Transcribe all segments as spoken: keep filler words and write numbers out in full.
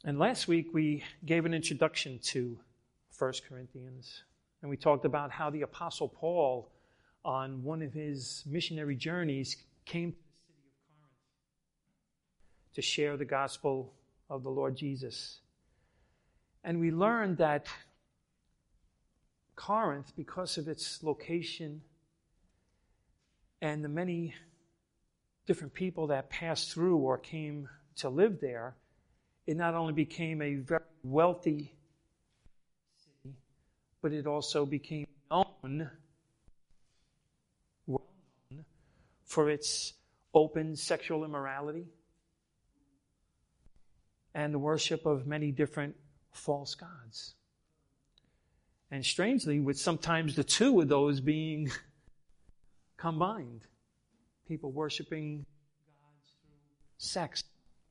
And last week we gave an introduction to First Corinthians, and we talked about how the Apostle Paul, on one of his missionary journeys, came to the city of Corinth to share the gospel of the Lord Jesus. And we learned that Corinth, because of its location and the many different people that passed through or came to live there, it not only became a very wealthy city, but it also became known, well known, for its open sexual immorality and the worship of many different false gods. And strangely, with sometimes the two of those being combined, people worshiping gods through sex.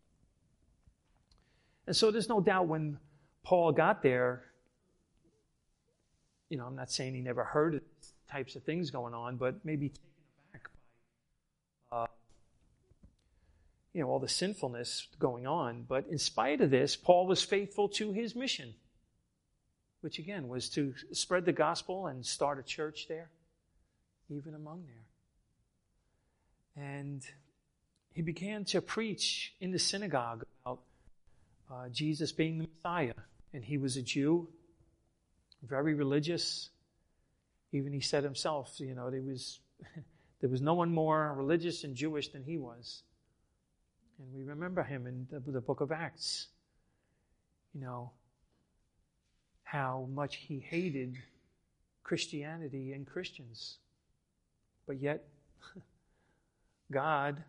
And so there's no doubt when Paul got there, you know, I'm not saying he never heard of these types of things going on, but maybe taken aback by, uh, you know, all the sinfulness going on. But in spite of this, Paul was faithful to his mission, which again was to spread the gospel and start a church there, even among there. And he began to preach in the synagogue about Uh, Jesus being the Messiah. And he was a Jew, very religious. Even he said himself, you know, there was, there was no one more religious and Jewish than he was. And we remember him in the, the book of Acts. You know, how much he hated Christianity and Christians. But yet, God,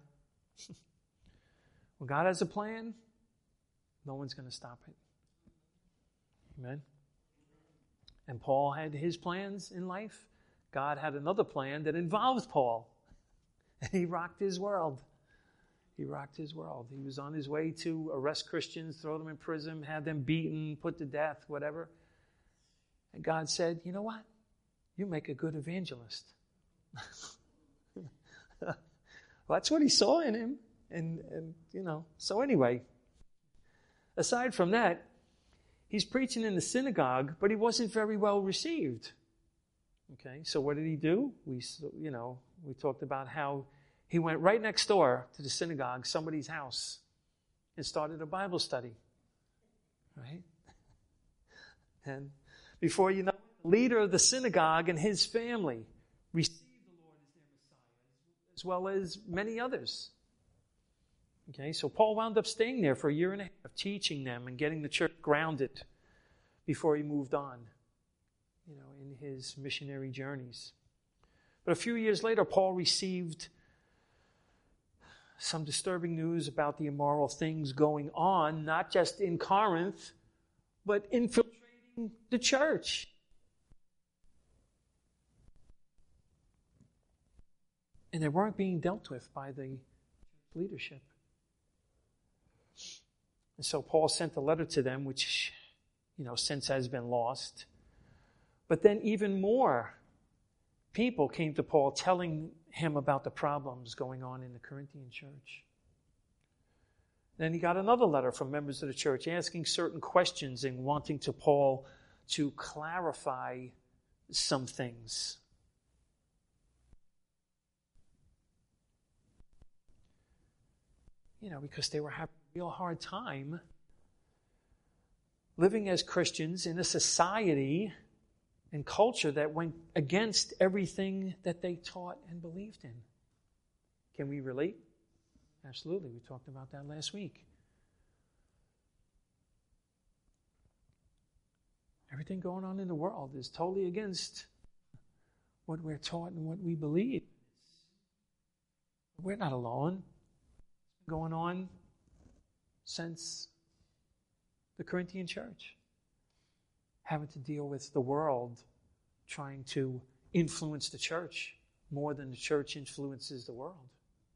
when God has a plan, no one's going to stop it. Amen. And Paul had his plans in life. God had another plan that involved Paul. And he rocked his world. He rocked his world. He was on his way to arrest Christians, throw them in prison, have them beaten, put to death, whatever. And God said, you know what? You make a good evangelist. Well, that's what he saw in him. And, and, you know, so anyway, aside from that, he's preaching in the synagogue, but he wasn't very well received. Okay, so what did he do? We, you know, we talked about how he went right next door to the synagogue, somebody's house, and started a Bible study. Right? And before you know it, the leader of the synagogue and his family received the Lord as their Messiah, as well as many others. Okay, so Paul wound up staying there for a year and a half, teaching them and getting the church grounded before he moved on, you know, in his missionary journeys. But a few years later, Paul received some disturbing news about the immoral things going on, not just in Corinth, but infiltrating the church. And they weren't being dealt with by the leadership. And so Paul sent a letter to them, which, you know, since has been lost. But then even more people came to Paul telling him about the problems going on in the Corinthian church. Then he got another letter from members of the church asking certain questions and wanting to Paul to clarify some things. You know, because they were having a real hard time living as Christians in a society and culture that went against everything that they taught and believed in. Can we relate? Absolutely. We talked about that last week. Everything going on in the world is totally against what we're taught and what we believe. We're not alone. It's been going on since the Corinthian church, having to deal with the world trying to influence the church more than the church influences the world.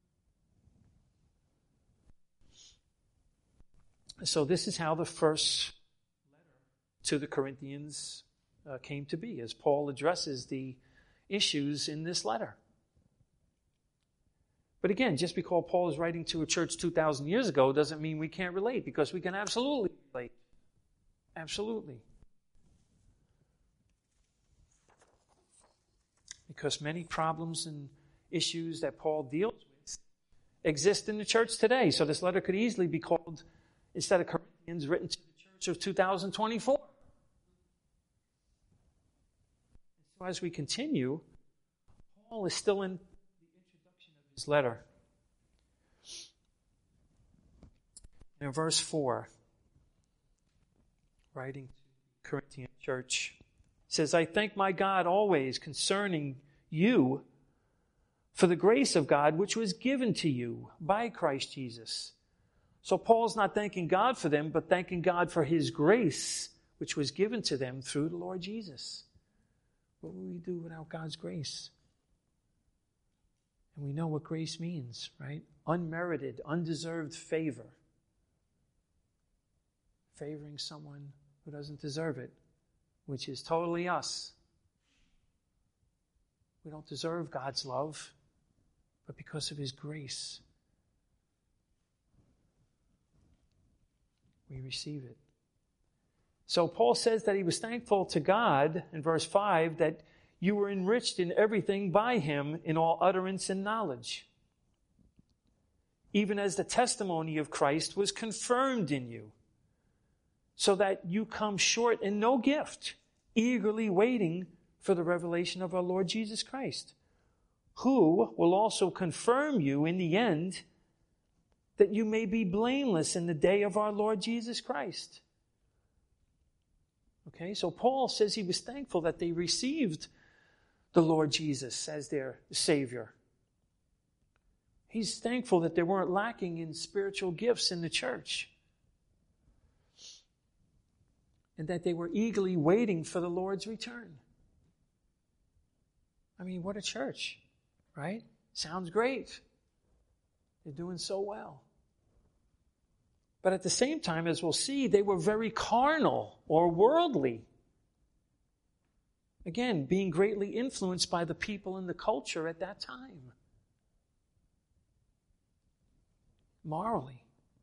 So this is how the first letter to the Corinthians uh, came to be, as Paul addresses the issues in this letter. But again, just because Paul is writing to a church two thousand years ago doesn't mean we can't relate, because we can absolutely relate. Absolutely. Because many problems and issues that Paul deals with exist in the church today. So this letter could easily be called, instead of Corinthians, written to the church of two thousand twenty-four. So as we continue, Paul is still in the introduction of his letter. In verse four, writing to the Corinthian church, says, I thank my God always concerning you for the grace of God which was given to you by Christ Jesus. So Paul's not thanking God for them, but thanking God for his grace which was given to them through the Lord Jesus. What would we do without God's grace? And we know what grace means, right? Unmerited, undeserved favor. Favoring someone who doesn't deserve it, which is totally us. We don't deserve God's love, but because of his grace, we receive it. So Paul says that he was thankful to God in verse five that you were enriched in everything by him in all utterance and knowledge, even as the testimony of Christ was confirmed in you, so that you come short in no gift, eagerly waiting for the revelation of our Lord Jesus Christ, who will also confirm you in the end, that you may be blameless in the day of our Lord Jesus Christ. Okay, so Paul says he was thankful that they received the Lord Jesus as their Savior. He's thankful that they weren't lacking in spiritual gifts in the church, and that they were eagerly waiting for the Lord's return. I mean, what a church, right? Sounds great. They're doing so well. But at the same time, as we'll see, they were very carnal or worldly. Again, being greatly influenced by the people and the culture at that time. Morally.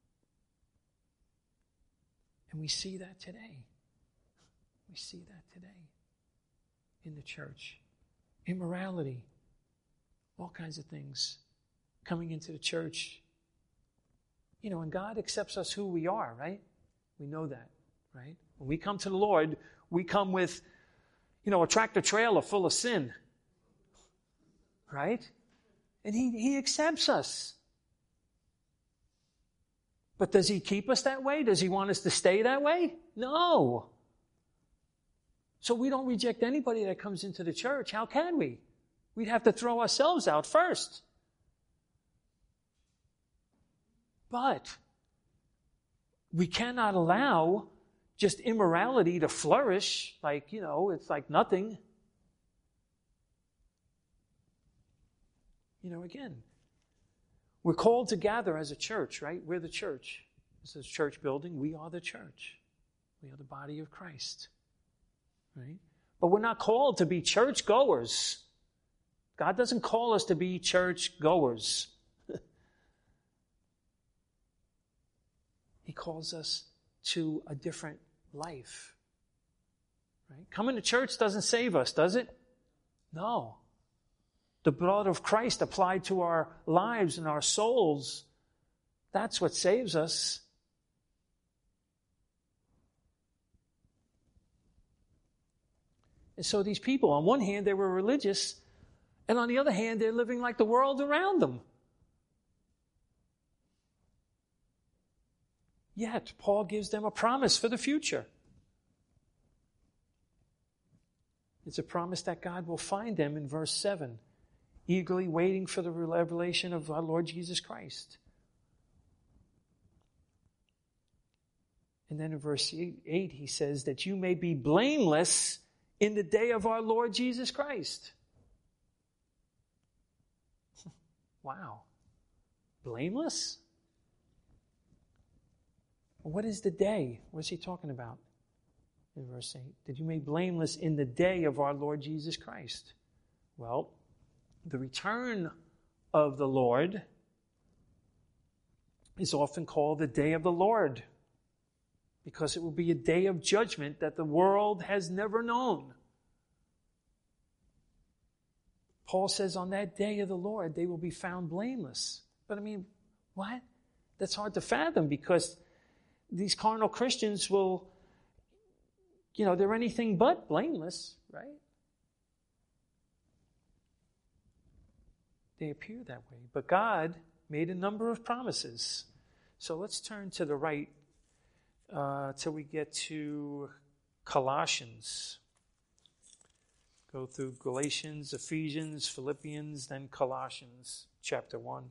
And we see that today. We see that today in the church. Immorality. All kinds of things coming into the church. You know, and God accepts us who we are, right? We know that, right? When we come to the Lord, we come with, you know, a tractor trailer full of sin, right? And He, he accepts us. But does He keep us that way? Does He want us to stay that way? No. So we don't reject anybody that comes into the church. How can we? We'd have to throw ourselves out first. But we cannot allow just immorality to flourish like, you know, it's like nothing. You know, again, we're called to gather as a church, right? We're the church. This is a church building. We are the church. We are the body of Christ, right? But we're not called to be church goers. God doesn't call us to be church goers. He calls us to a different life. Right? Coming to church doesn't save us, does it? No. The blood of Christ applied to our lives and our souls, that's what saves us. And so these people, on one hand, they were religious, and on the other hand, they're living like the world around them. Yet, Paul gives them a promise for the future. It's a promise that God will find them in verse seven, eagerly waiting for the revelation of our Lord Jesus Christ. And then in verse eight, he says that you may be blameless in the day of our Lord Jesus Christ. Wow. Blameless? What is the day? What is he talking about? In verse eight, that you may be blameless in the day of our Lord Jesus Christ. Well, the return of the Lord is often called the day of the Lord, because it will be a day of judgment that the world has never known. Paul says on that day of the Lord, they will be found blameless. But I mean, what? That's hard to fathom, because these carnal Christians will, you know, they're anything but blameless, right? They appear that way. But God made a number of promises. So let's turn to the right uh, till we get to Colossians. Go through Galatians, Ephesians, Philippians, then Colossians chapter one.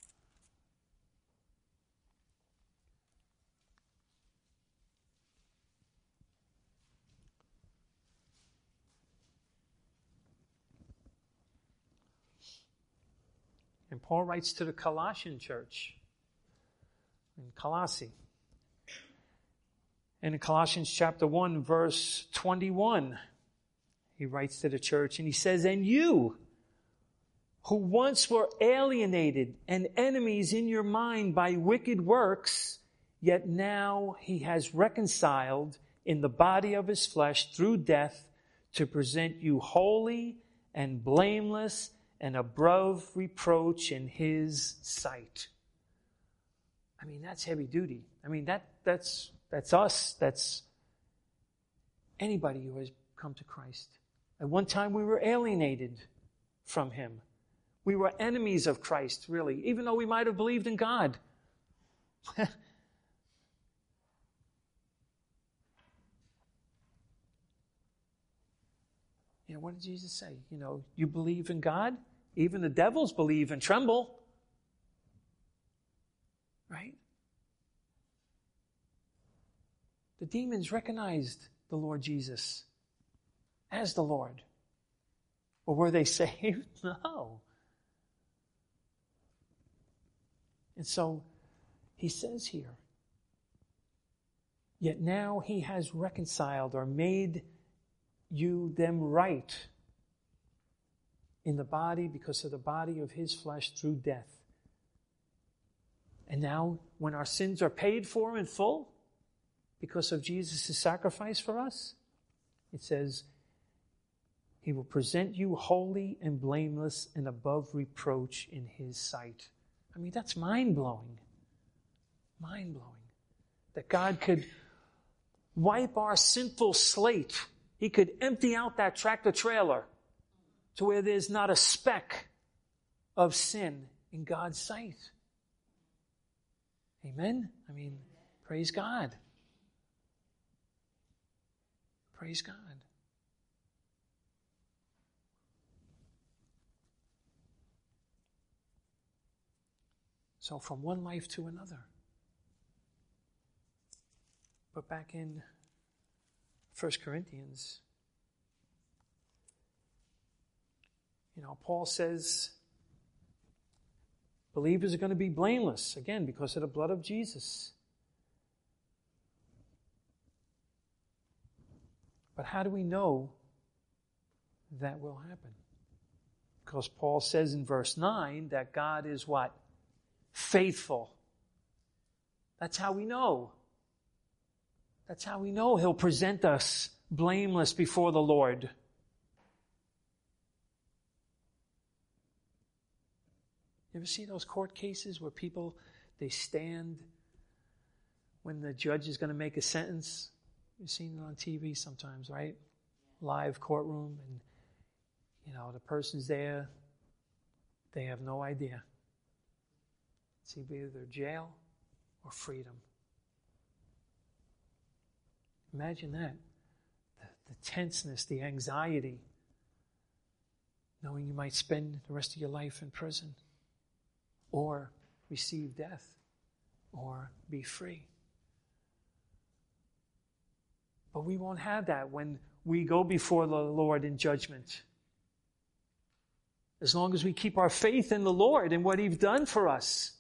And Paul writes to the Colossian church in Colossae. And in Colossians chapter one, verse twenty-one, he writes to the church and he says, "And you, who once were alienated and enemies in your mind by wicked works, yet now he has reconciled in the body of his flesh through death to present you holy and blameless and above reproach in his sight." I mean, that's heavy duty. I mean, that that's that's us. That's anybody who has come to Christ. At one time we were alienated from him. We were enemies of Christ, really, even though we might have believed in God. You know, what did Jesus say? You know, you believe in God? Even the devils believe and tremble. Right? The demons recognized the Lord Jesus as the Lord. Or were they saved? No. And so he says here, yet now he has reconciled or made you them right in the body because of the body of his flesh through death. And now when our sins are paid for in full because of Jesus' sacrifice for us, it says, he will present you holy and blameless and above reproach in his sight. I mean, that's mind-blowing. Mind-blowing. That God could wipe our sinful slate. He could empty out that tractor trailer to where there's not a speck of sin in God's sight. Amen? I mean, praise God. Praise God. So from one life to another. But back in First Corinthians, you know, Paul says believers are going to be blameless, again, because of the blood of Jesus. But how do we know that will happen? Because Paul says in verse nine that God is what? Faithful. That's how we know. That's how we know he'll present us blameless before the Lord. You ever see those court cases where people, they stand when the judge is going to make a sentence? You've seen it on T V sometimes, right? Live courtroom, and you know, the person's there, they have no idea. It's either jail or freedom. Imagine that. The, the tenseness, the anxiety, knowing you might spend the rest of your life in prison, or receive death, or be free. But we won't have that when we go before the Lord in judgment. As long as we keep our faith in the Lord and what He's done for us.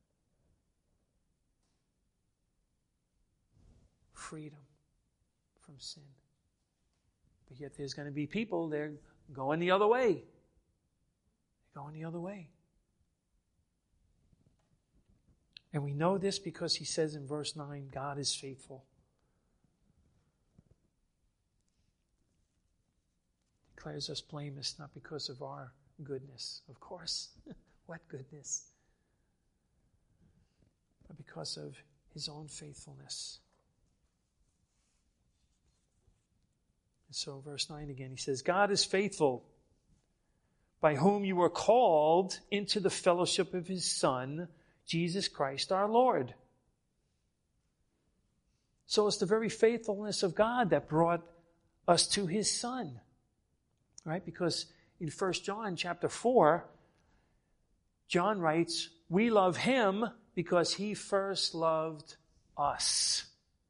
Freedom from sin. But yet there's going to be people, they're going the other way. They're going the other way. And we know this because he says in verse nine, God is faithful. Declares us blameless, not because of our goodness, of course. What goodness? But because of his own faithfulness. And so verse nine again, he says, God is faithful, by whom you were called into the fellowship of his Son, Jesus Christ our Lord. So it's the very faithfulness of God that brought us to his Son. Right? Because in First John chapter four, John writes, we love him because he first loved us.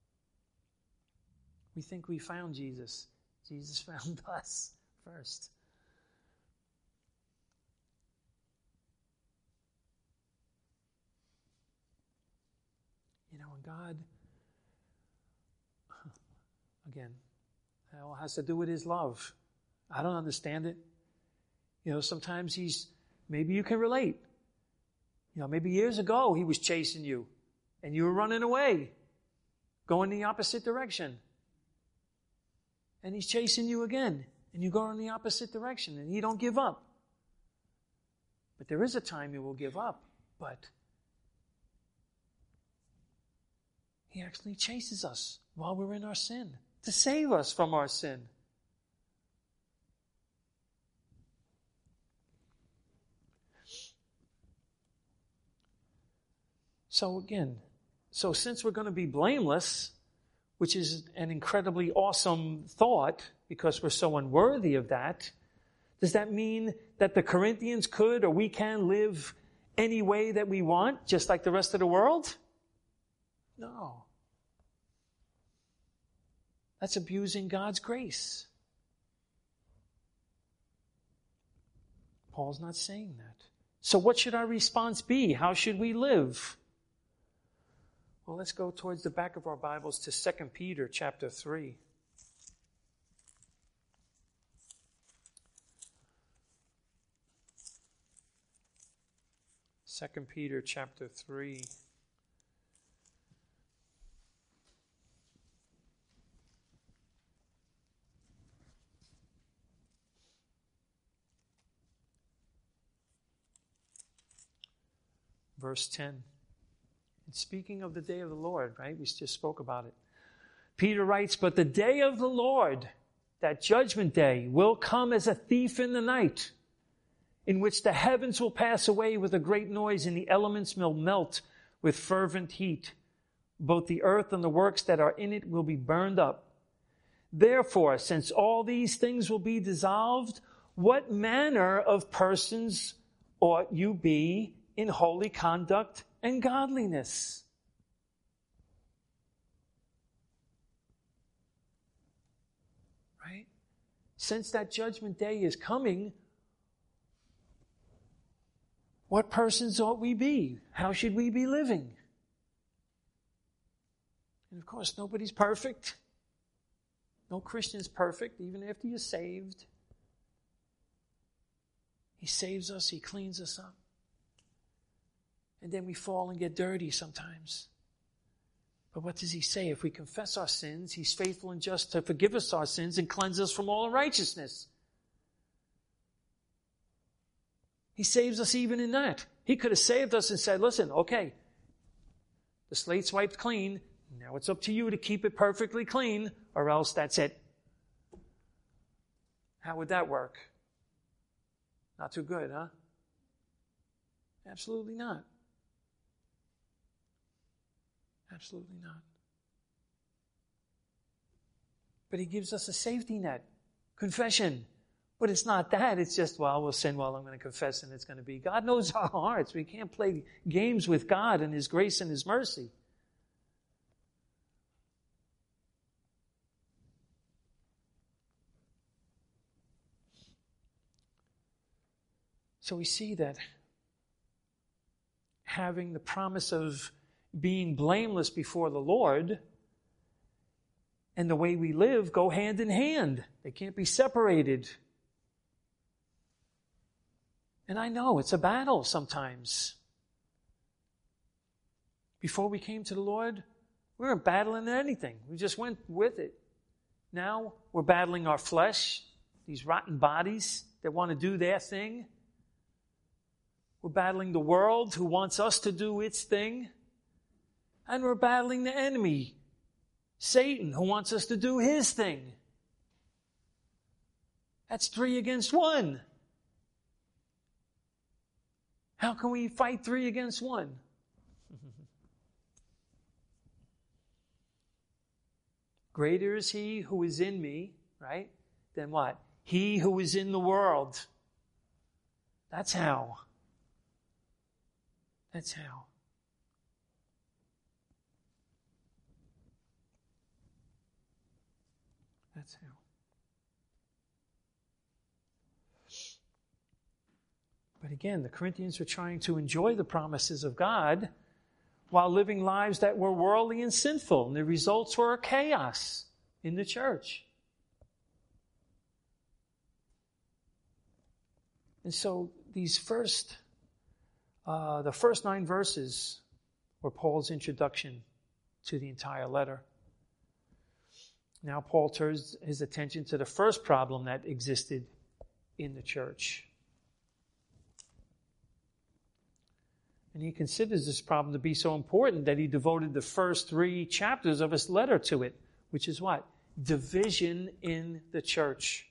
We think we found Jesus. Jesus found us first. You know, and God, again, it all has to do with his love. I don't understand it. You know, sometimes he's, maybe you can relate. You know, maybe years ago he was chasing you and you were running away, going the opposite direction. And he's chasing you again and you go in the opposite direction and you don't give up. But there is a time you will give up, but he actually chases us while we're in our sin to save us from our sin. So again, so since we're going to be blameless, which is an incredibly awesome thought because we're so unworthy of that, does that mean that the Corinthians could or we can live any way that we want, just like the rest of the world? No. That's abusing God's grace. Paul's not saying that. So what should our response be? How should we live? Well, let's go towards the back of our Bibles to Second Peter chapter three. Second Peter chapter three. Verse ten. Speaking of the day of the Lord, right? We just spoke about it. Peter writes, but the day of the Lord, that judgment day, will come as a thief in the night, in which the heavens will pass away with a great noise and the elements will melt with fervent heat. Both the earth and the works that are in it will be burned up. Therefore, since all these things will be dissolved, what manner of persons ought you be in holy conduct and godliness? Right? Since that judgment day is coming, what persons ought we be? How should we be living? And of course, nobody's perfect. No Christian's perfect, even after you're saved. He saves us, he cleans us up. And then we fall and get dirty sometimes. But what does he say? If we confess our sins, he's faithful and just to forgive us our sins and cleanse us from all unrighteousness. He saves us even in that. He could have saved us and said, listen, okay, the slate's wiped clean. Now it's up to you to keep it perfectly clean, or else that's it. How would that work? Not too good, huh? Absolutely not. Absolutely not. But he gives us a safety net. Confession. But it's not that. It's just, well, we'll sin while I'm going to confess and it's going to be. God knows our hearts. We can't play games with God and his grace and his mercy. So we see that having the promise of being blameless before the Lord and the way we live go hand in hand. They can't be separated. And I know it's a battle sometimes. Before we came to the Lord, we weren't battling anything. We just went with it. Now we're battling our flesh, these rotten bodies that want to do their thing. We're battling the world who wants us to do its thing. And we're battling the enemy, Satan, who wants us to do his thing. That's three against one. How can we fight three against one? Greater is he who is in me, right? Than what? He who is in the world. That's how. That's how. That's how. But again, the Corinthians were trying to enjoy the promises of God while living lives that were worldly and sinful. And the results were chaos in the church. And so these first, uh, the first nine verses were Paul's introduction to the entire letter. Now Paul turns his attention to the first problem that existed in the church. And he considers this problem to be so important that he devoted the first three chapters of his letter to it, which is what? Division in the church.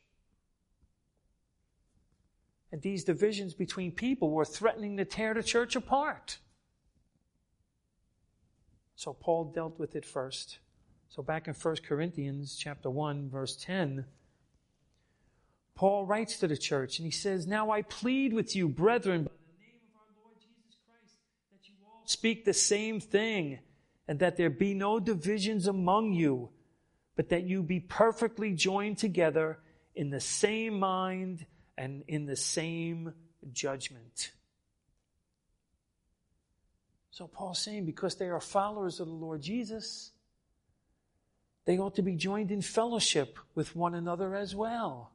And these divisions between people were threatening to tear the church apart. So Paul dealt with it first. So back in First Corinthians chapter one, verse ten, Paul writes to the church and he says, "Now I plead with you, brethren, by the name of our Lord Jesus Christ, that you all speak the same thing, and that there be no divisions among you, but that you be perfectly joined together in the same mind and in the same judgment." So Paul's saying because they are followers of the Lord Jesus, they ought to be joined in fellowship with one another as well.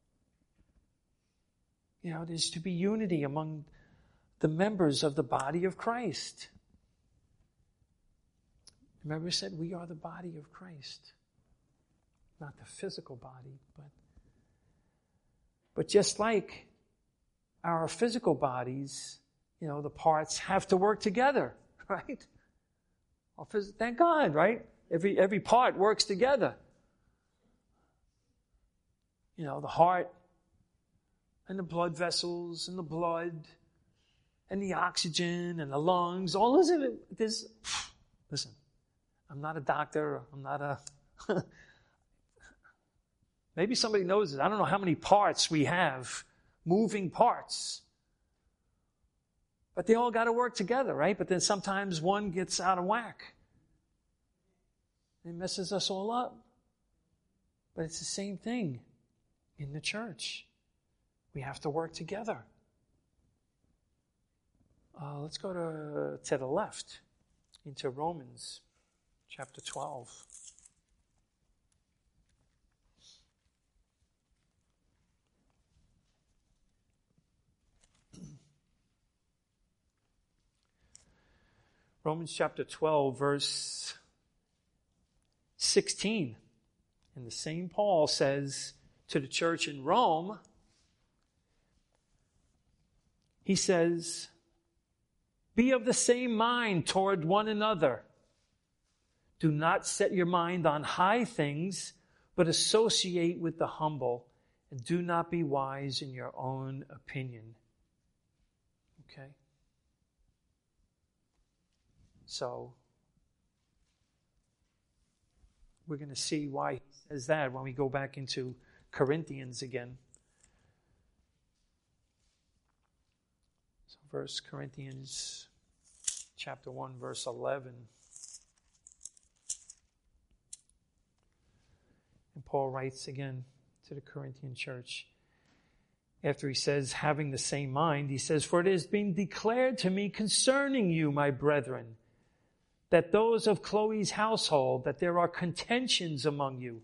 You know, there's to be unity among the members of the body of Christ. Remember I said we are the body of Christ. Not the physical body, but but just like our physical bodies, you know, the parts have to work together, right? Thank God, right? Every every part works together. You know, the heart and the blood vessels and the blood and the oxygen and the lungs, all of it. There's, listen, I'm not a doctor. I'm not a... Maybe somebody knows it. I don't know how many parts we have, moving parts. But they all got to work together, right? But then sometimes one gets out of whack. It messes us all up. But it's the same thing in the church. We have to work together. Uh, let's go to, to the left, into Romans chapter twelve. Romans chapter twelve, verse sixteen. And the same Paul says to the church in Rome, he says, "Be of the same mind toward one another. Do not set your mind on high things, but associate with the humble, and do not be wise in your own opinion." Okay? So, we're going to see why he says that when we go back into Corinthians again. So, First Corinthians chapter one, verse eleven. And Paul writes again to the Corinthian church. After he says, having the same mind, he says, "For it has been declared to me concerning you, my brethren, that those of Chloe's household, that there are contentions among you.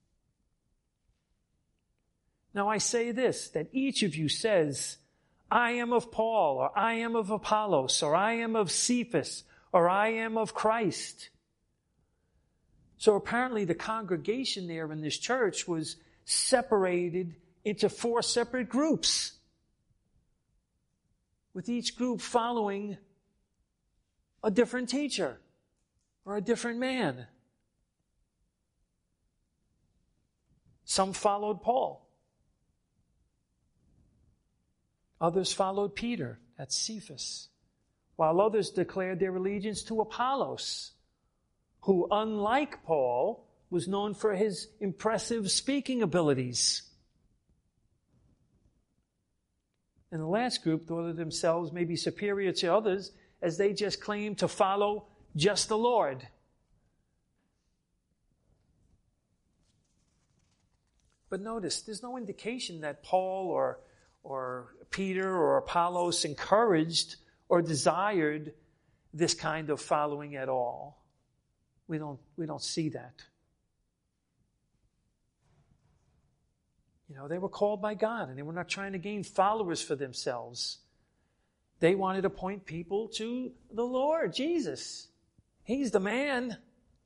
Now I say this, that each of you says, I am of Paul, or I am of Apollos, or I am of Cephas, or I am of Christ. So apparently the congregation there in this church was separated into four separate groups, with each group following a different teacher or a different man. Some followed Paul. Others followed Peter, that's Cephas, while others declared their allegiance to Apollos, who, unlike Paul, was known for his impressive speaking abilities. And the last group thought of themselves maybe superior to others, as they just claimed to follow just the Lord. But notice, there's no indication that Paul or, or Peter or Apollos encouraged or desired this kind of following at all. We don't, we don't see that. You know, they were called by God, and they were not trying to gain followers for themselves. They wanted to point people to the Lord, Jesus. He's the man.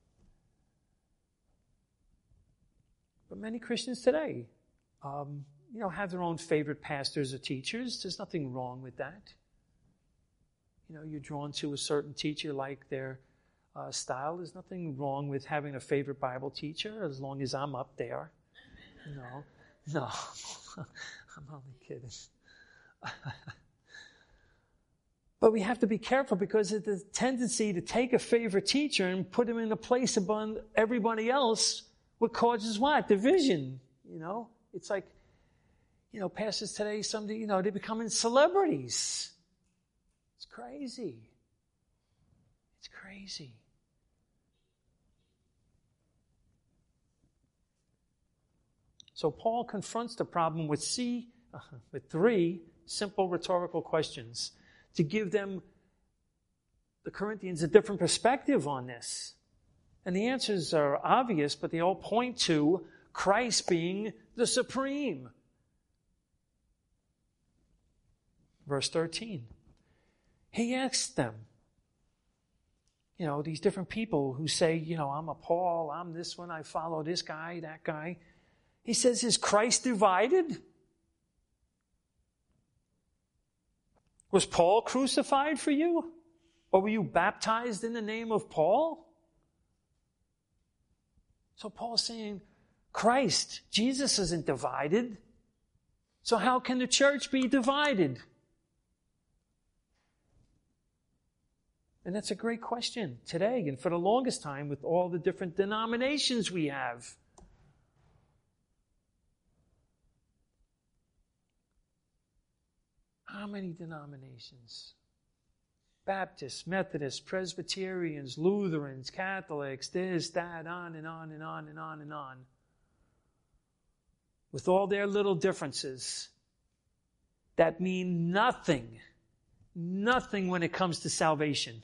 But many Christians today, um, you know, have their own favorite pastors or teachers. There's nothing wrong with that. You know, you're drawn to a certain teacher, like their uh, style. There's nothing wrong with having a favorite Bible teacher, as long as I'm up there. No, no, I'm only kidding. But we have to be careful, because of the tendency to take a favorite teacher and put him in a place above everybody else, what causes what? Division. You know, it's like, you know, pastors today, some, you know, they're becoming celebrities. It's crazy. It's crazy. So Paul confronts the problem with C, uh, with three simple rhetorical questions to give them, the Corinthians, a different perspective on this. And the answers are obvious, but they all point to Christ being the supreme. Verse thirteen. He asked them, you know, these different people who say, you know, I'm a Paul, I'm this one, I follow this guy, that guy. He says, is Christ divided? Was Paul crucified for you? Or were you baptized in the name of Paul? So Paul's saying, Christ, Jesus isn't divided. So how can the church be divided? And that's a great question today, and for the longest time, with all the different denominations we have. How many denominations? Baptists, Methodists, Presbyterians, Lutherans, Catholics, this, that, on and on and on and on and on. With all their little differences that mean nothing, nothing when it comes to salvation.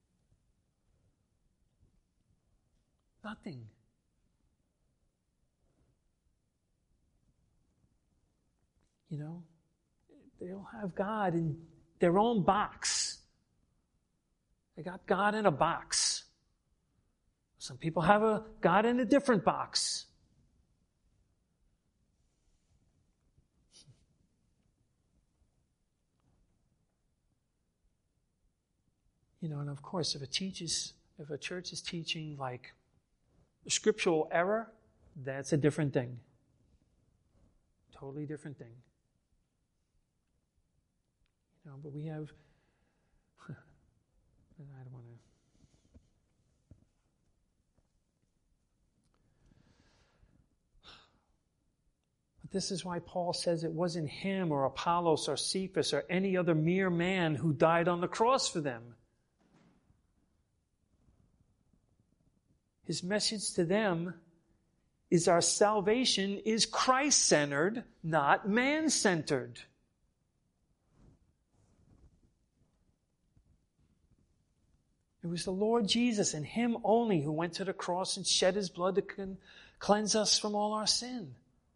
Nothing. You know, they all have God in their own box. They got God in a box. Some people have a God in a different box. You know, and of course, if a teaches, if a church is teaching like scriptural error, that's a different thing. Totally different thing. You know, but we have, I don't want to. But this is why Paul says it wasn't him or Apollos or Cephas or any other mere man who died on the cross for them. His message to them is our salvation is Christ-centered, not man-centered. It was the Lord Jesus and Him only who went to the cross and shed His blood to con- cleanse us from all our sin.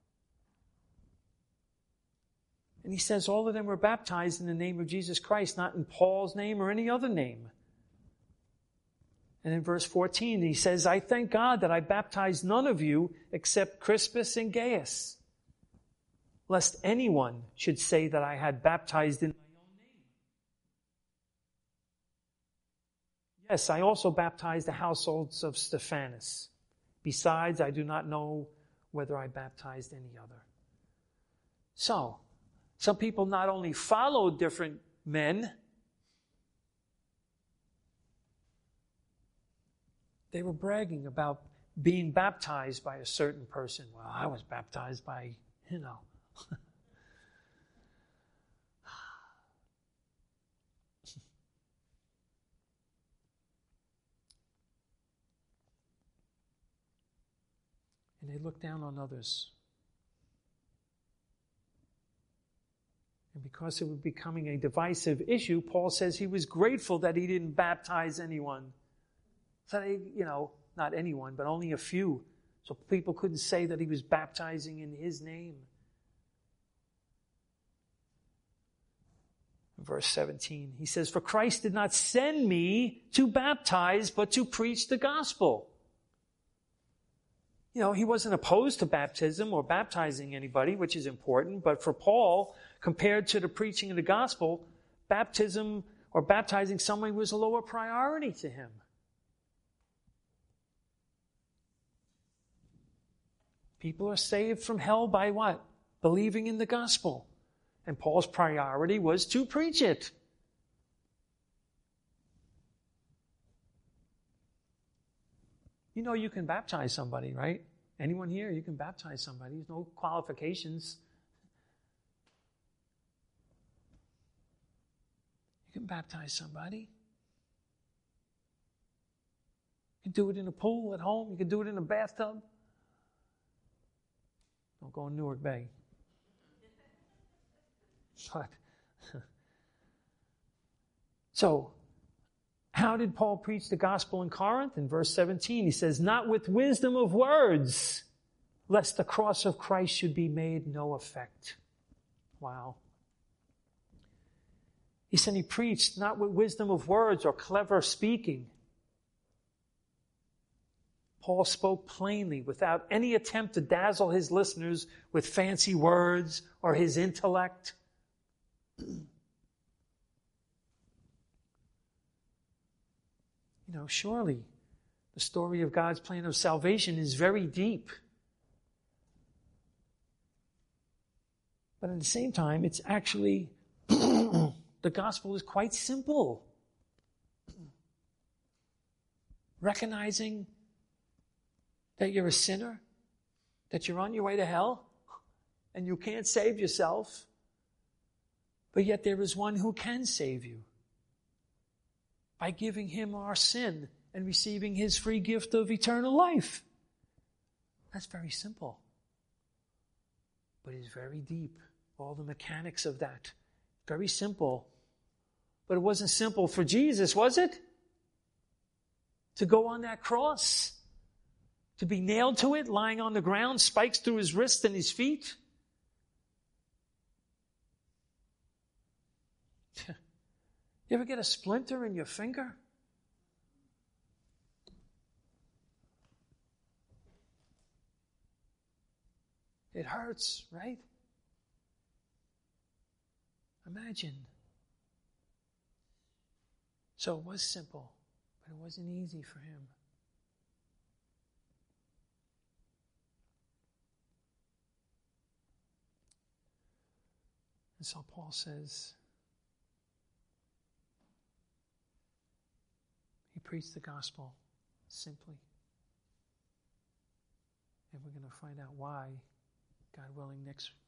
And He says all of them were baptized in the name of Jesus Christ, not in Paul's name or any other name. And in verse fourteen, he says, I thank God that I baptized none of you except Crispus and Gaius, lest anyone should say that I had baptized in my own name. Yes, I also baptized the households of Stephanas. Besides, I do not know whether I baptized any other. So, some people not only followed different men, they were bragging about being baptized by a certain person. Well, I was baptized by, you know. And they looked down on others. And because it was becoming a divisive issue, Paul says he was grateful that he didn't baptize anyone. So they, you know, not anyone, but only a few. So people couldn't say that he was baptizing in his name. Verse seventeen, he says, for Christ did not send me to baptize, but to preach the gospel. You know, he wasn't opposed to baptism or baptizing anybody, which is important. But for Paul, compared to the preaching of the gospel, baptism or baptizing someone was a lower priority to him. People are saved from hell by what? Believing in the gospel. And Paul's priority was to preach it. You know you can baptize somebody, right? Anyone here, you can baptize somebody. There's no qualifications. You can baptize somebody. You can do it in a pool at home. You can do it in a bathtub. Don't go in Newark Bay. But, so, how did Paul preach the gospel in Corinth? In verse seventeen, he says, not with wisdom of words, lest the cross of Christ should be made no effect. Wow. He said he preached not with wisdom of words or clever speaking. Paul spoke plainly without any attempt to dazzle his listeners with fancy words or his intellect. You know, surely the story of God's plan of salvation is very deep. But at the same time, it's actually, the gospel is quite simple. Recognizing that you're a sinner, that you're on your way to hell, and you can't save yourself, but yet there is one who can save you by giving him our sin and receiving his free gift of eternal life. That's very simple, but it's very deep. All the mechanics of that. Very simple. But it wasn't simple for Jesus, was it? To go on that cross, to be nailed to it, lying on the ground, spikes through his wrists and his feet. You ever get a splinter in your finger? It hurts, right? Imagine. So it was simple, but it wasn't easy for him. And so Paul says, he preached the gospel simply. And we're going to find out why, God willing, next